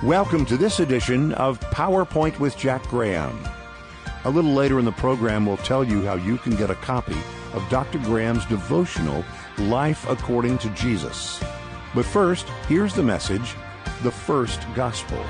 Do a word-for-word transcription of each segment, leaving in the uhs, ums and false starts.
Welcome to this edition of PowerPoint with Jack Graham. A little later in the program, we'll tell you how you can get a copy of Doctor Graham's devotional, Life According to Jesus. But first, here's the message, the first gospel.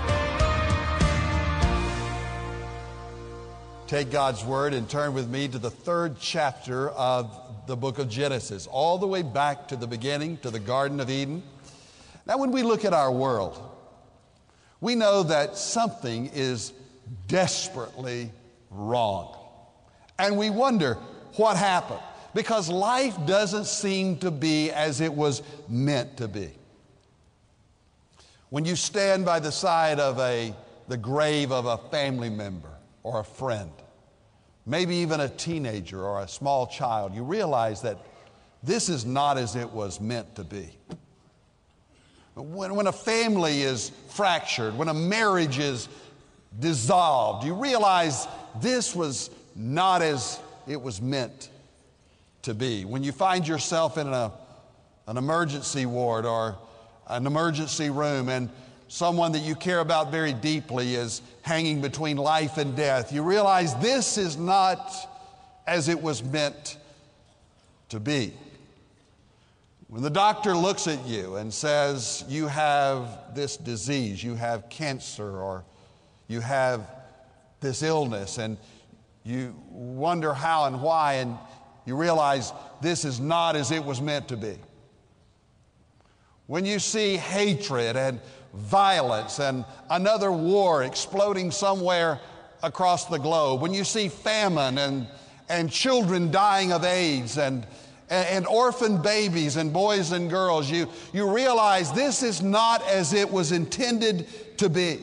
Take God's Word and turn with me to the third chapter of the book of Genesis, all the way back to the beginning, to the Garden of Eden. Now, when we look at our world, we know that something is desperately wrong. And we wonder what happened, because life doesn't seem to be as it was meant to be. When you stand by the side of a, the grave of a family member or a friend, maybe even a teenager or a small child, you realize that this is not as it was meant to be. When, when a family is fractured, when a marriage is dissolved, you realize this was not as it was meant to be. When you find yourself in a, an emergency ward or an emergency room and someone that you care about very deeply is hanging between life and death, you realize this is not as it was meant to be. When the doctor looks at you and says, you have this disease, you have cancer, or you have this illness, and you wonder how and why, and you realize this is not as it was meant to be. When you see hatred and violence and another war exploding somewhere across the globe, when you see famine and, and children dying of AIDS and and orphan babies and boys and girls, you, you realize this is not as it was intended to be.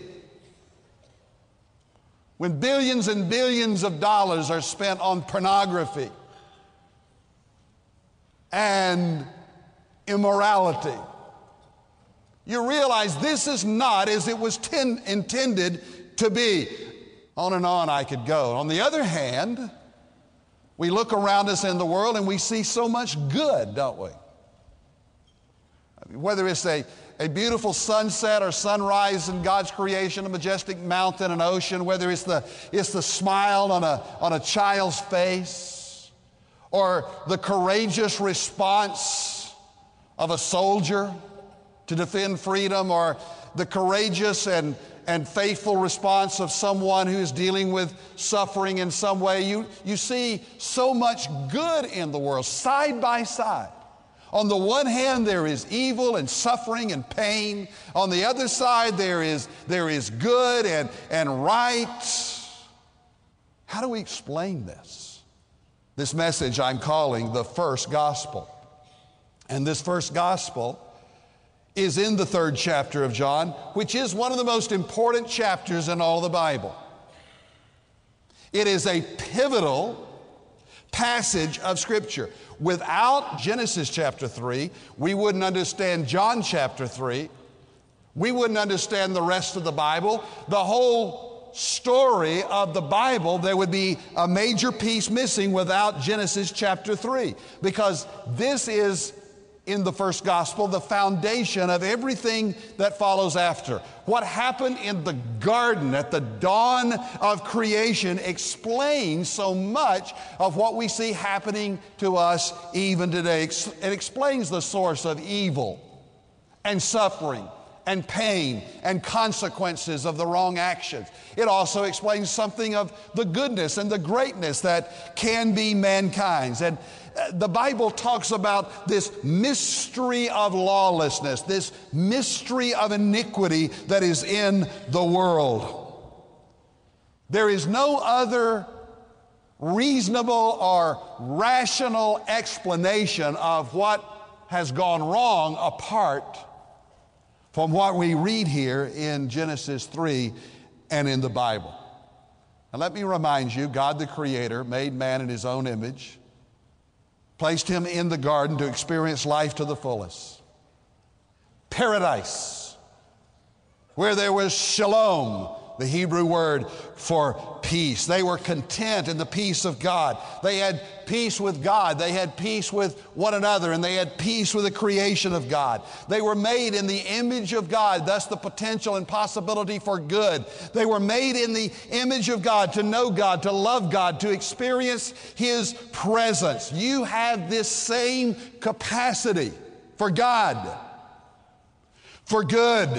When billions and billions of dollars are spent on pornography and immorality, you realize this is not as it was ten, intended to be. On and on I could go. On the other hand, we look around us in the world and we see so much good, don't we? I mean, whether it's a, a beautiful sunset or sunrise in God's creation, a majestic mountain, an ocean, whether it's the, it's the smile on a, on a child's face, or the courageous response of a soldier to defend freedom, or the courageous and and faithful response of someone who is dealing with suffering in some way. You, you see so much good in the world, side by side. On the one hand, there is evil and suffering and pain. On the other side, there is, there is good and, and right. How do we explain this? This message I'm calling the first gospel. And this first gospel is in the third chapter of John, which is one of the most important chapters in all the Bible. It is a pivotal passage of Scripture. Without Genesis chapter three, we wouldn't understand John chapter three. We wouldn't understand the rest of the Bible. The whole story of the Bible, there would be a major piece missing without Genesis chapter three, because this is, in the first gospel, the foundation of everything that follows after. What happened in the garden at the dawn of creation explains so much of what we see happening to us even today. It explains the source of evil and suffering and pain and consequences of the wrong actions. It also explains something of the goodness and the greatness that can be mankind's. And the Bible talks about this mystery of lawlessness, this mystery of iniquity that is in the world. There is no other reasonable or rational explanation of what has gone wrong apart from what we read here in Genesis three and in the Bible. Now let me remind you, God the Creator made man in His own image, placed him in the garden to experience life to the fullest. Paradise, where there was shalom, the Hebrew word for peace. They were content in the peace of God. They had peace with God. They had peace with one another, and they had peace with the creation of God. They were made in the image of God, thus the potential and possibility for good. They were made in the image of God, to know God, to love God, to experience His presence. You have this same capacity for God, for good.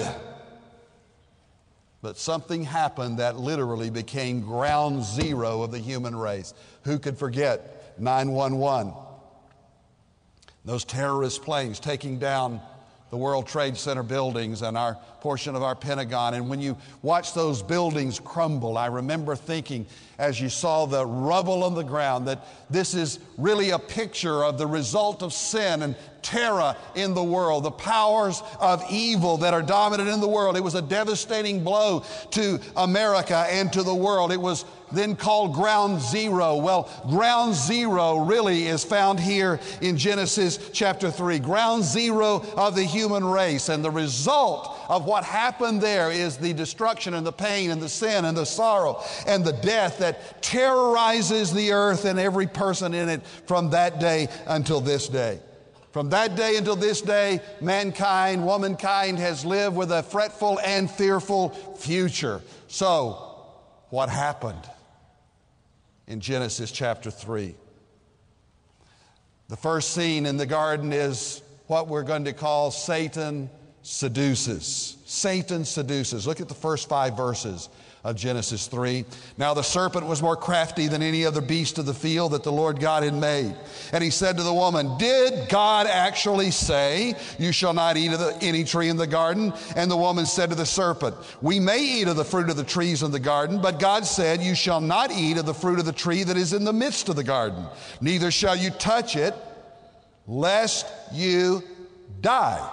But something happened that literally became ground zero of the human race. Who could forget nine one one? Those terrorist planes taking down the World Trade Center buildings and our portion of our Pentagon. And when you watch those buildings crumble, I remember thinking, as you saw the rubble on the ground, that this is really a picture of the result of sin and terror in the world, the powers of evil that are dominant in the world. It was a devastating blow to America and to the world. It was then called ground zero. Well, ground zero really is found here in Genesis chapter three. Ground zero of the human race. And the result of what happened there is the destruction and the pain and the sin and the sorrow and the death that terrorizes the earth and every person in it from that day until this day. From that day until this day, mankind, womankind has lived with a fretful and fearful future. So, what happened in Genesis chapter three? The first scene in the garden is what we're going to call Satan seduces. Satan seduces. Look at the first five verses of Genesis three. Now the serpent was more crafty than any other beast of the field that the Lord God had made. And he said to the woman, did God actually say, you shall not eat of the, any tree in the garden? And the woman said to the serpent, we may eat of the fruit of the trees in the garden, but God said, you shall not eat of the fruit of the tree that is in the midst of the garden. Neither shall you touch it, lest you die.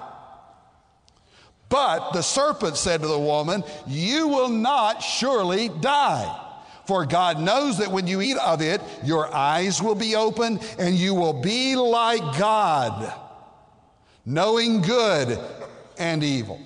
But the serpent said to the woman, you will not surely die. For God knows that when you eat of it, your eyes will be open and you will be like God, knowing good and evil.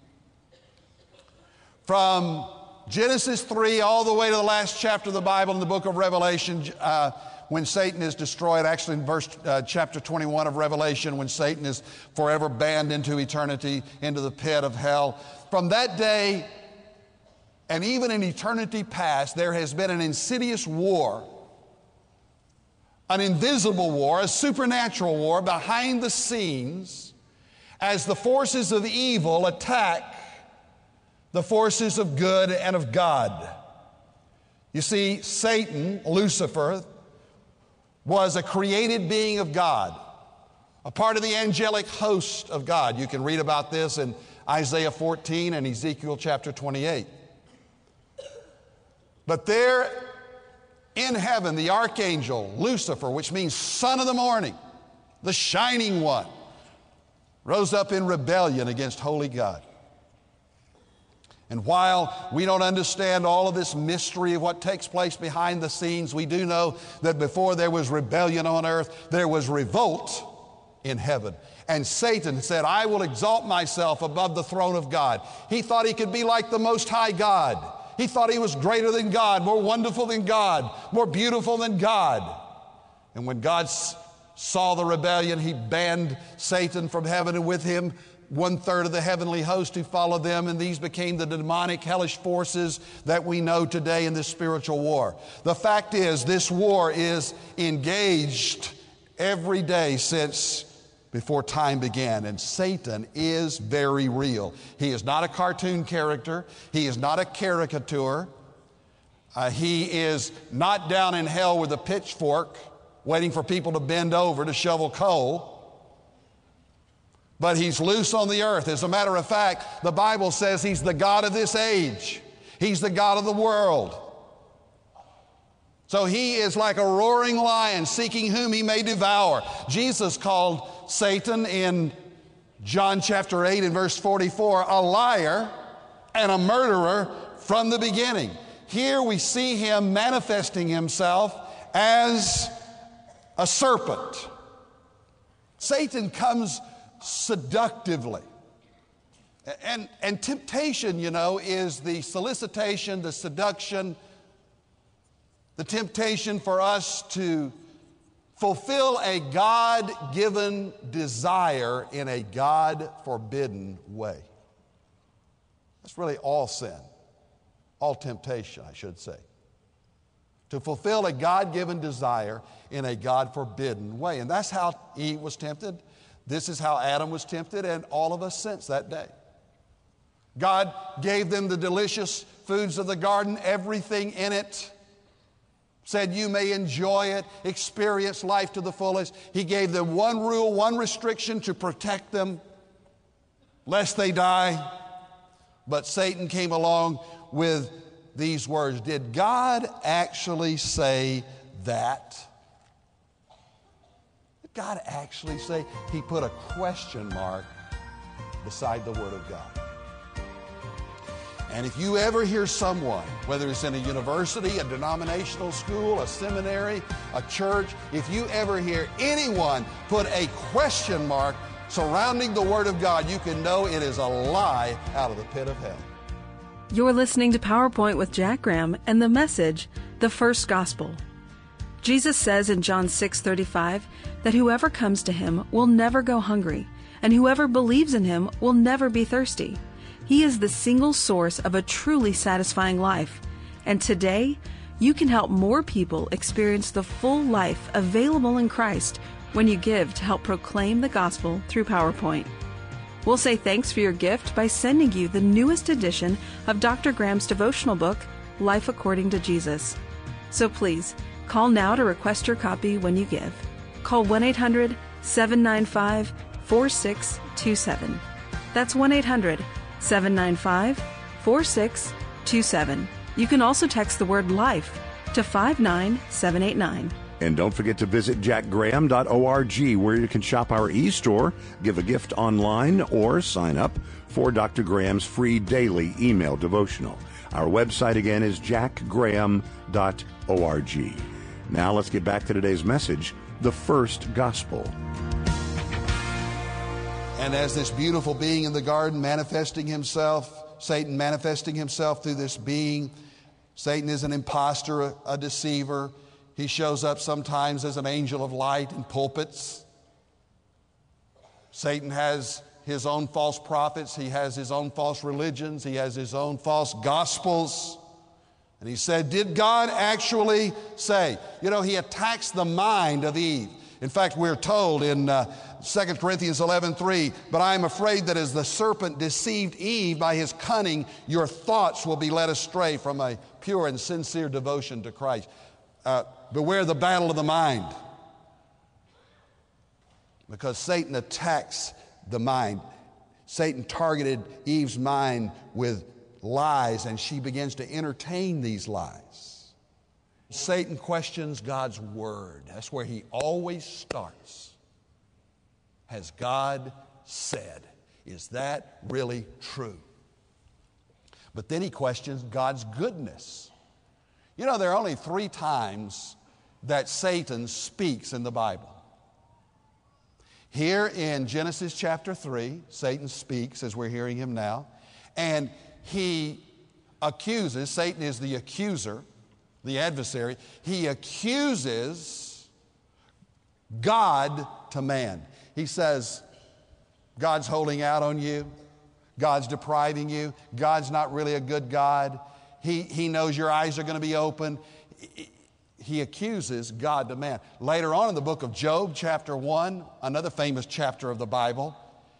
From Genesis three all the way to the last chapter of the Bible in the book of Revelation, uh, when Satan is destroyed, actually in verse uh, chapter twenty-one of Revelation, when Satan is forever banned into eternity, into the pit of hell. From that day, and even in eternity past, there has been an insidious war, an invisible war, a supernatural war behind the scenes as the forces of evil attack the forces of good and of God. You see, Satan, Lucifer, was a created being of God, a part of the angelic host of God. You can read about this in Isaiah fourteen and Ezekiel chapter twenty-eight. But there in heaven, the archangel Lucifer, which means son of the morning, the shining one, rose up in rebellion against holy God. And while we don't understand all of this mystery of what takes place behind the scenes, we do know that before there was rebellion on earth, there was revolt in heaven. And Satan said, I will exalt myself above the throne of God. He thought he could be like the Most High God. He thought he was greater than God, more wonderful than God, more beautiful than God. And when God saw the rebellion, he banned Satan from heaven, and with him one third of the heavenly host who followed them, and these became the demonic hellish forces that we know today in this spiritual war. The fact is, this war is engaged every day since before time began, and Satan is very real. He is not a cartoon character. He is not a caricature. Uh, he is not down in hell with a pitchfork waiting for people to bend over to shovel coal. But he's loose on the earth. As a matter of fact, the Bible says he's the God of this age. He's the God of the world. So he is like a roaring lion seeking whom he may devour. Jesus called Satan in John chapter eight and verse forty-four a liar and a murderer from the beginning. Here we see him manifesting himself as a serpent. Satan comes seductively. And, and temptation, you know, is the solicitation, the seduction, the temptation for us to fulfill a God-given desire in a God-forbidden way. That's really all sin, all temptation, I should say. To fulfill a God-given desire in a God-forbidden way. And that's how Eve was tempted. This is how Adam was tempted, and all of us since that day. God gave them the delicious foods of the garden, everything in it. Said you may enjoy it, experience life to the fullest. He gave them one rule, one restriction to protect them, lest they die. But Satan came along with these words. Did God actually say that? Did God actually say? He put a question mark beside the Word of God. And if you ever hear someone, whether it's in a university, a denominational school, a seminary, a church, if you ever hear anyone put a question mark surrounding the Word of God, you can know it is a lie out of the pit of hell. You're listening to PowerPoint with Jack Graham and the message, The First Gospel. Jesus says in John six thirty-five that whoever comes to him will never go hungry, and whoever believes in him will never be thirsty. He is the single source of a truly satisfying life. And today, you can help more people experience the full life available in Christ when you give to help proclaim the gospel through PowerPoint. We'll say thanks for your gift by sending you the newest edition of Doctor Graham's devotional book, Life According to Jesus. So please, call now to request your copy when you give. Call one eight hundred seven nine five four six two seven. That's one eight hundred seven nine five four six two seven. You can also text the word LIFE to five nine seven eight nine. And don't forget to visit jack graham dot org, where you can shop our e-store, give a gift online, or sign up for Doctor Graham's free daily email devotional. Our website again is jack graham dot org. Now let's get back to today's message, The First Gospel. And as this beautiful being in the garden manifesting himself, Satan manifesting himself through this being, Satan is an imposter, a, a deceiver. He shows up sometimes as an angel of light in pulpits. Satan has his own false prophets. He has his own false religions. He has his own false gospels. And he said, did God actually say? You know, he attacks the mind of Eve. In fact, we're told in uh, Second Corinthians eleven three, but I am afraid that as the serpent deceived Eve by his cunning, your thoughts will be led astray from a pure and sincere devotion to Christ. Uh, beware the battle of the mind. Because Satan attacks the mind. Satan targeted Eve's mind with lies, and she begins to entertain these lies. Satan questions God's word. That's where he always starts. Has God said? Is that really true? But then he questions God's goodness. You know, there are only three times that Satan speaks in the Bible. Here in Genesis chapter three, Satan speaks as we're hearing him now, and he accuses, Satan is the accuser, the adversary, he accuses God to man. He says, God's holding out on you, God's depriving you, God's not really a good God. He, he knows your eyes are going to be open. He accuses God to man. Later on in the book of Job, chapter one, another famous chapter of the Bible,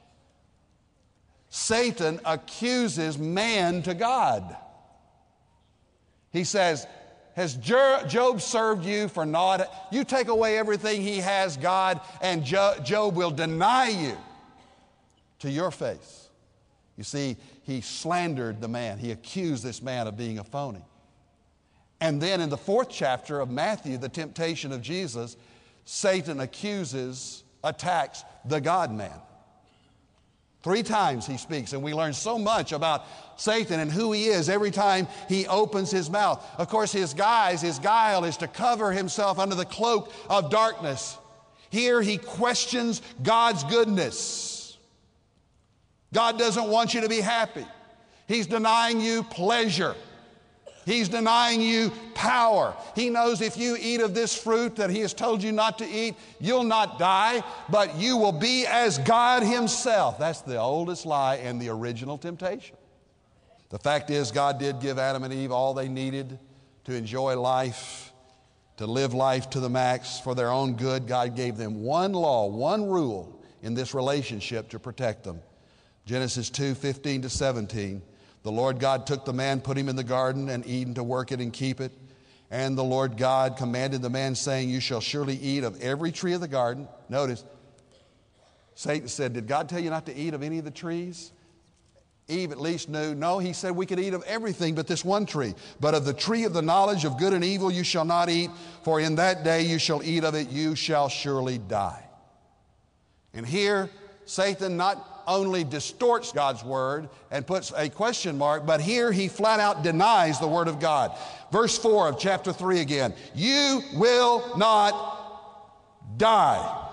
Satan accuses man to God. He says, has Job served you for naught? You take away everything he has, God, and Job will deny you to your face. You see, he slandered the man. He accused this man of being a phony. And then in the fourth chapter of Matthew, the temptation of Jesus, Satan accuses, attacks the God-man. Three times he speaks, and we learn so much about Satan and who he is every time he opens his mouth. Of course, his guise, his guile is to cover himself under the cloak of darkness. Here he questions God's goodness. God doesn't want you to be happy. He's denying you pleasure. He's denying you power. He knows if you eat of this fruit that he has told you not to eat, you'll not die, but you will be as God himself. That's the oldest lie and the original temptation. The fact is, God did give Adam and Eve all they needed to enjoy life, to live life to the max for their own good. God gave them one law, one rule in this relationship to protect them. Genesis two, fifteen to seventeen. The Lord God took the man, put him in the garden, and Eden to work it and keep it. And the Lord God commanded the man, saying, you shall surely eat of every tree of the garden. Notice, Satan said, did God tell you not to eat of any of the trees? Eve at least knew, no, he said we could eat of everything but this one tree. But of the tree of the knowledge of good and evil you shall not eat, for in that day you shall eat of it, you shall surely die. And here, Satan not only distorts God's word and puts a question mark, but here he flat out denies the word of God. Verse four of chapter three again, you will not die.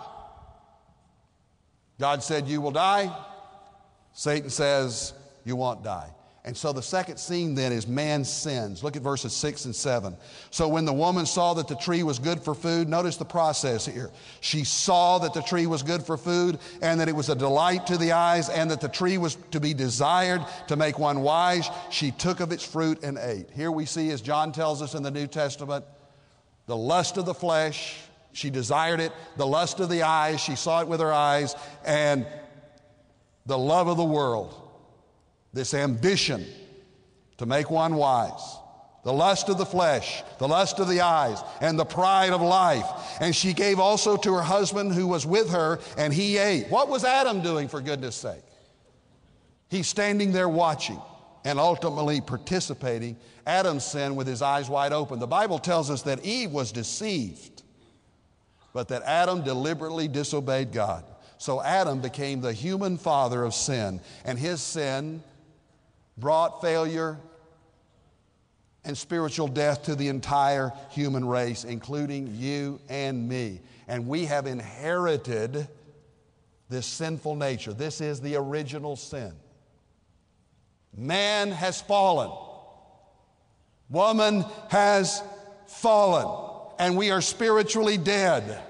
God said you will die. Satan says you won't die. And so the second scene then is man's sins. Look at verses six and seven. So when the woman saw that the tree was good for food, notice the process here. She saw that the tree was good for food and that it was a delight to the eyes and that the tree was to be desired to make one wise. She took of its fruit and ate. Here we see, as John tells us in the New Testament, the lust of the flesh. She desired it. The lust of the eyes. She saw it with her eyes. And the love of the world. This ambition to make one wise, the lust of the flesh, the lust of the eyes, and the pride of life. And she gave also to her husband who was with her, and he ate. What was Adam doing, for goodness sake? He's standing there watching and ultimately participating. Adam's sin with his eyes wide open. The Bible tells us that Eve was deceived, but that Adam deliberately disobeyed God. So Adam became the human father of sin, and his sin brought failure and spiritual death to the entire human race, including you and me. And we have inherited this sinful nature. This is the original sin. Man has fallen. Woman has fallen. And we are spiritually dead.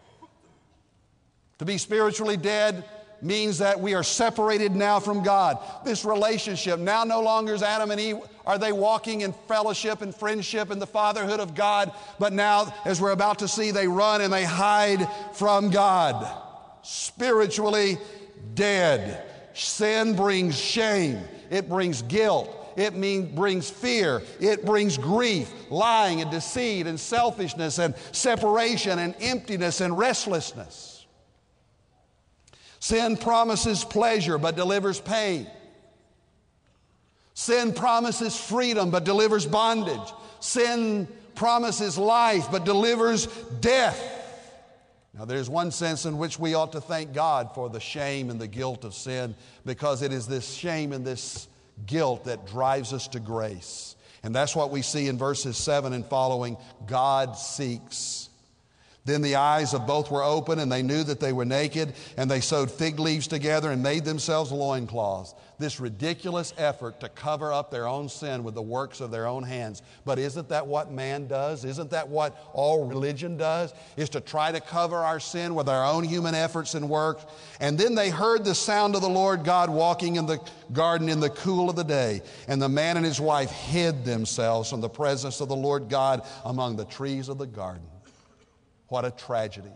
To be spiritually dead means that we are separated now from God. This relationship, now no longer is Adam and Eve, are they walking in fellowship and friendship and the fatherhood of God, but now, as we're about to see, they run and they hide from God. Spiritually dead. Sin brings shame. It brings guilt. It mean, brings fear. It brings grief, lying and deceit and selfishness and separation and emptiness and restlessness. Sin promises pleasure but delivers pain. Sin promises freedom but delivers bondage. Sin promises life but delivers death. Now, there's one sense in which we ought to thank God for the shame and the guilt of sin, because it is this shame and this guilt that drives us to grace. And that's what we see in verses seven and following. God seeks. Then the eyes of both were open, and they knew that they were naked, and they sewed fig leaves together and made themselves loincloths. This ridiculous effort to cover up their own sin with the works of their own hands. But isn't that what man does? Isn't that what all religion does? Is to try to cover our sin with our own human efforts and works. And then they heard the sound of the Lord God walking in the garden in the cool of the day. And the man and his wife hid themselves from the presence of the Lord God among the trees of the garden. What a tragedy.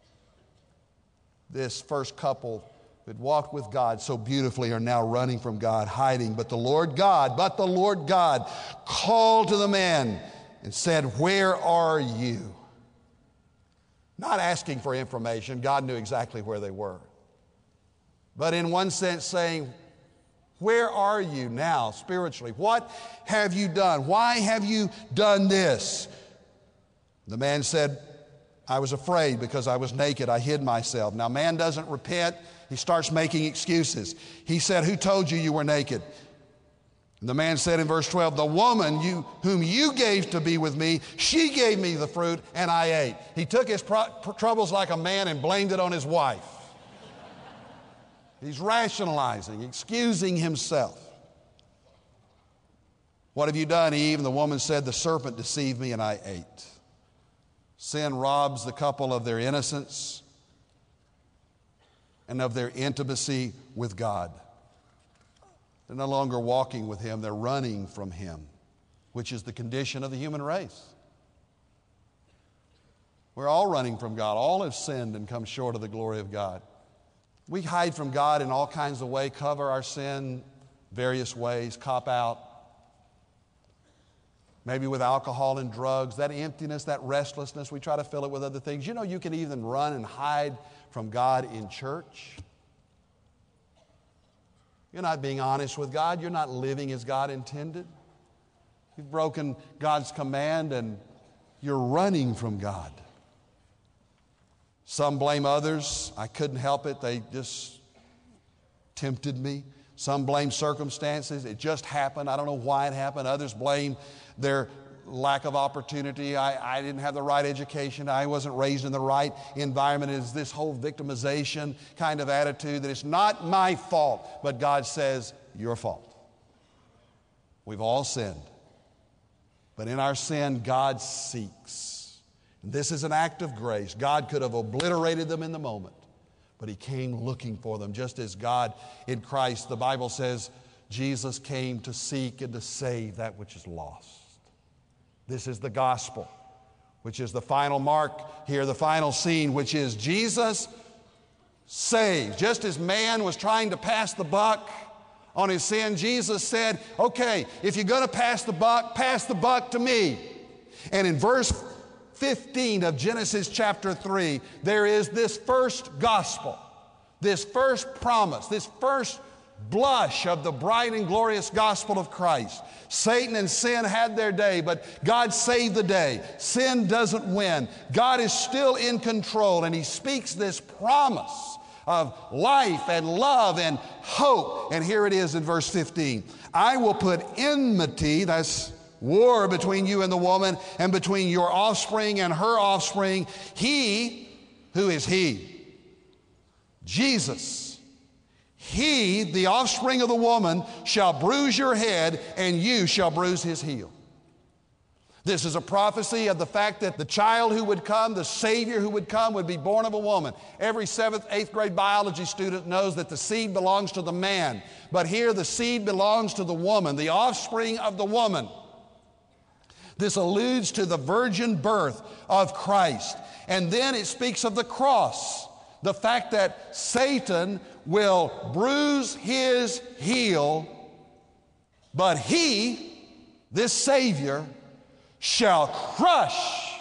This first couple that walked with God so beautifully are now running from God, hiding. But the Lord God, but the Lord God called to the man and said, where are you? Not asking for information. God knew exactly where they were. But in one sense saying, where are you now spiritually? What have you done? Why have you done this? The man said, I was afraid because I was naked. I hid myself. Now, man doesn't repent. He starts making excuses. He said, who told you you were naked? And the man said in verse twelve, the woman you, whom you gave to be with me, she gave me the fruit and I ate. He took his pro- troubles like a man and blamed it on his wife. He's rationalizing, excusing himself. What have you done, Eve? And the woman said, the serpent deceived me and I ate. Sin robs the couple of their innocence and of their intimacy with God. They're no longer walking with Him, they're running from Him, which is the condition of the human race. We're all running from God. All have sinned and come short of the glory of God. We hide from God in all kinds of ways, cover our sin various ways, cop out. Maybe with alcohol and drugs, that emptiness, that restlessness, we try to fill it with other things. You know, you can even run and hide from God in church. You're not being honest with God. You're not living as God intended. You've broken God's command and you're running from God. Some blame others. I couldn't help it. They just tempted me. Some blame circumstances. It just happened. I don't know why it happened. Others blame their lack of opportunity. I, I didn't have the right education. I wasn't raised in the right environment. It's this whole victimization kind of attitude that it's not my fault, but God says, your fault. We've all sinned. But in our sin, God seeks. And this is an act of grace. God could have obliterated them in the moment, but He came looking for them. Just as God in Christ, the Bible says, Jesus came to seek and to save that which is lost. This is the gospel, which is the final mark here, the final scene, which is Jesus saves. Just as man was trying to pass the buck on his sin, Jesus said, okay, if you're going to pass the buck, pass the buck to me. And in verse fifteen of Genesis chapter three, there is this first gospel, this first promise, this first blush of the bright and glorious gospel of Christ. Satan and sin had their day, but God saved the day. Sin doesn't win. God is still in control, and He speaks this promise of life and love and hope. And here it is in verse fifteen. I will put enmity, that's war, between you and the woman, and between your offspring and her offspring. He, who is He? Jesus. He, the offspring of the woman, shall bruise your head, and you shall bruise his heel. This is a prophecy of the fact that the child who would come, the Savior who would come, would be born of a woman. Every seventh, eighth grade biology student knows that the seed belongs to the man. But here the seed belongs to the woman, the offspring of the woman. This alludes to the virgin birth of Christ. And then it speaks of the cross. The fact that Satan will bruise his heel, but He, this Savior, shall crush,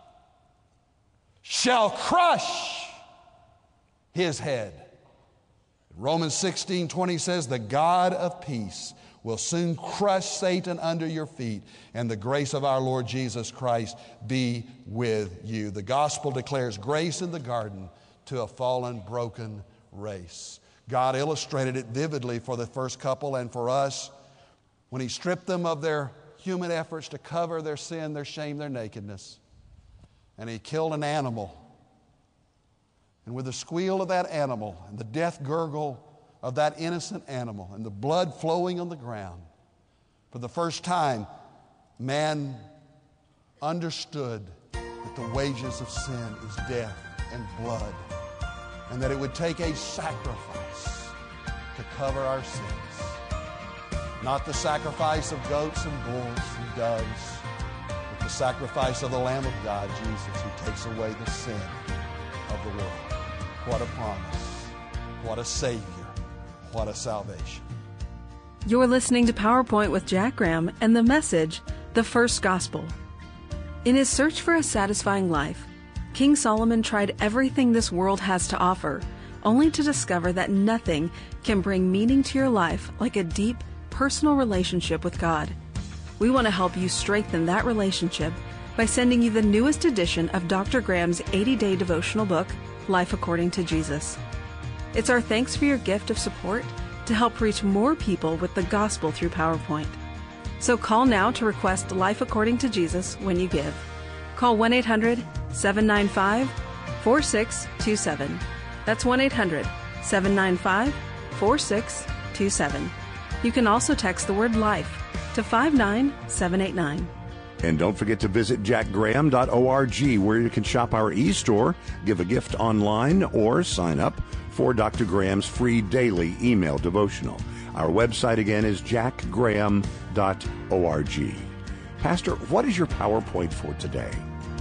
shall crush his head. Romans sixteen twenty says, the God of peace will soon crush Satan under your feet, and the grace of our Lord Jesus Christ be with you. The gospel declares grace in the garden to a fallen, broken race. God illustrated it vividly for the first couple and for us when He stripped them of their human efforts to cover their sin, their shame, their nakedness. And He killed an animal. And with the squeal of that animal and the death gurgle of that innocent animal and the blood flowing on the ground, for the first time, man understood that the wages of sin is death and blood, and that it would take a sacrifice to cover our sins. Not the sacrifice of goats and bulls and doves, but the sacrifice of the Lamb of God, Jesus, who takes away the sin of the world. What a promise. What a Savior. What a salvation. You're listening to PowerPoint with Jack Graham and the message, The First Gospel. In his search for a satisfying life, King Solomon tried everything this world has to offer, only to discover that nothing can bring meaning to your life like a deep, personal relationship with God. We want to help you strengthen that relationship by sending you the newest edition of Doctor Graham's eighty-day devotional book, Life According to Jesus. It's our thanks for your gift of support to help reach more people with the gospel through PowerPoint. So call now to request Life According to Jesus when you give. Call one eight hundred, seven nine five, four six two seven. That's one eight hundred, seven nine five, four six two seven. You can also text the word LIFE to five nine seven eight nine. And don't forget to visit jack graham dot org, where you can shop our e-store, give a gift online, or sign up for Doctor Graham's free daily email devotional. Our website again is jack graham dot org. Pastor, what is your PowerPoint for today?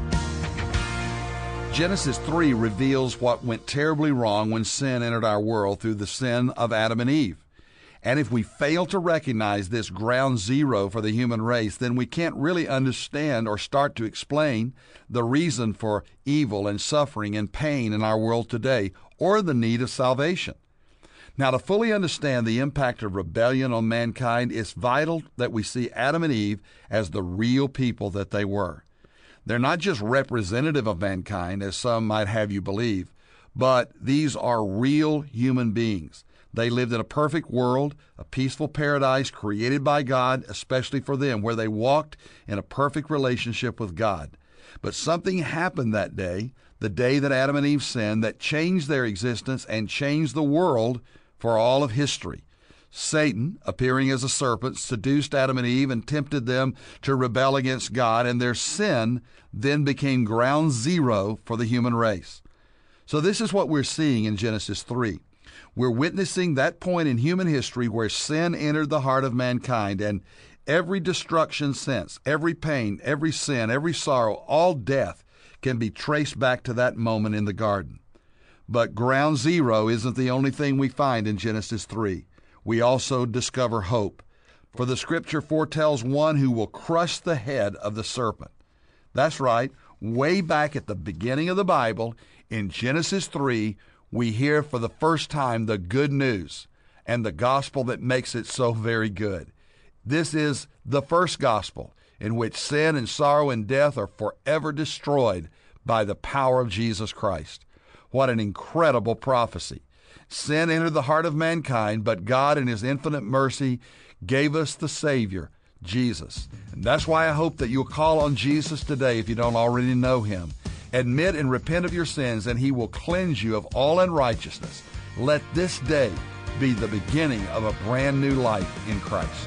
Genesis three reveals what went terribly wrong when sin entered our world through the sin of Adam and Eve. And if we fail to recognize this ground zero for the human race, then we can't really understand or start to explain the reason for evil and suffering and pain in our world today, or the need of salvation. Now, to fully understand the impact of rebellion on mankind, it's vital that we see Adam and Eve as the real people that they were. They're not just representative of mankind, as some might have you believe, but these are real human beings. They lived in a perfect world, a peaceful paradise created by God, especially for them, where they walked in a perfect relationship with God. But something happened that day, the day that Adam and Eve sinned, that changed their existence and changed the world for all of history. Satan, appearing as a serpent, seduced Adam and Eve and tempted them to rebel against God, and their sin then became ground zero for the human race. So this is what we're seeing in Genesis three. We're witnessing that point in human history where sin entered the heart of mankind, and every destruction since, every pain, every sin, every sorrow, all death can be traced back to that moment in the garden. But ground zero isn't the only thing we find in Genesis three. We also discover hope. For the Scripture foretells one who will crush the head of the serpent. That's right. Way back at the beginning of the Bible, in Genesis three, we hear for the first time the good news and the gospel that makes it so very good. This is the first gospel in which sin and sorrow and death are forever destroyed by the power of Jesus Christ. What an incredible prophecy. Sin entered the heart of mankind, but God in His infinite mercy gave us the Savior, Jesus. And that's why I hope that you'll call on Jesus today if you don't already know Him. Admit and repent of your sins, and He will cleanse you of all unrighteousness. Let this day be the beginning of a brand new life in Christ.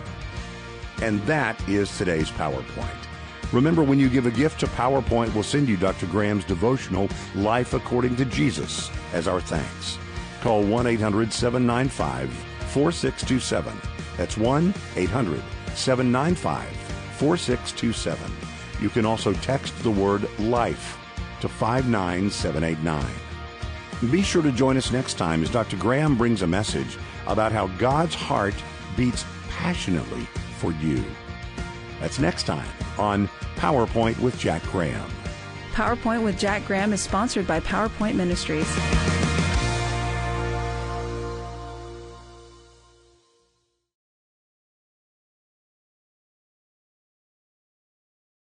And that is today's PowerPoint. Remember, when you give a gift to PowerPoint, we'll send you Doctor Graham's devotional, Life According to Jesus, as our thanks. Call one eight hundred seven nine five four six two seven. That's one eight hundred seven nine five four six two seven. You can also text the word LIFE to five nine seven eight nine. Be sure to join us next time as Doctor Graham brings a message about how God's heart beats passionately for you. That's next time on PowerPoint with Jack Graham. PowerPoint with Jack Graham is sponsored by PowerPoint Ministries.